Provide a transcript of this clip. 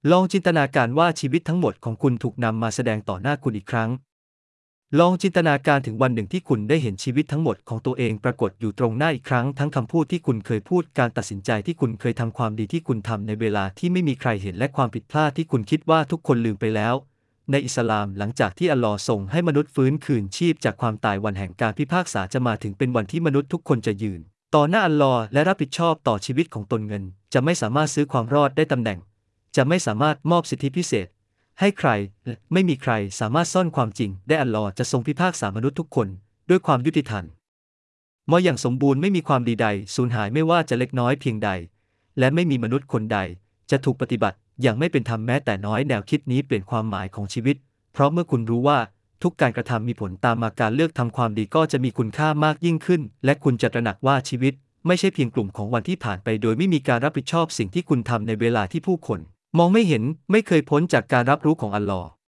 ลองจินตนาการว่าชีวิตทั้งหมดของคุณถูกนำมาแสดงต่อหน้าคุณอีกครั้งลองจินตนาการถึงวันหนึ่งที่คุณได้เห็นชีวิตทั้งหมดของตัวเองปรากฏอยู่ตรงหน้าอีกครั้งทั้งคำพูดที่คุณเคยพูดการตัดสินใจที่คุณเคยทำความดีที่คุณทำในเวลาที่ไม่มีใครเห็นและความผิดพลาดที่คุณคิดว่าทุกคนลืมไปแล้วในอิสลามหลังจากที่อัลลอฮ์ทรงให้มนุษย์ฟื้นคืนชีพจากความตายวันแห่งการพิพากษาจะมาถึงเป็นวันที่มนุษย์ทุกคนจะยืนต่อหน้าอัลลอฮ์และรับผิดชอบต่อชีวิตของตนเงินจะไม่สามารถซื้อความรอดได้ตำแหน่งจะไม่สามารถมอบสิทธิพิเศษให้ใครและไม่มีใครสามารถซ่อนความจริงได้อัลลอฮ์จะทรงพิพากษามนุษย์ทุกคนด้วยความยุติธรรมอย่างสมบูรณ์ไม่มีความดีใดสูญหายไม่ว่าจะเล็กน้อยเพียงใดและไม่มีมนุษย์คนใดจะถูกปฏิบัติอย่างไม่เป็นธรรมแม้แต่น้อยแนวคิดนี้เปลี่ยนความหมายของชีวิตเพราะเมื่อคุณรู้ว่าทุกการกระทำมีผลตามมาการเลือกทำความดีก็จะมีคุณค่ามากยิ่งขึ้นและคุณจะตระหนักว่าชีวิตไม่ใช่เพียงกลุ่มของวันที่ผ่านไปโดยไม่มีการรับผิดชอบสิ่งที่คุณทำในเวลาที่ผู้คนมองไม่เห็นไม่เคยพ้นจากการรับรู้ของอัลลอฮ์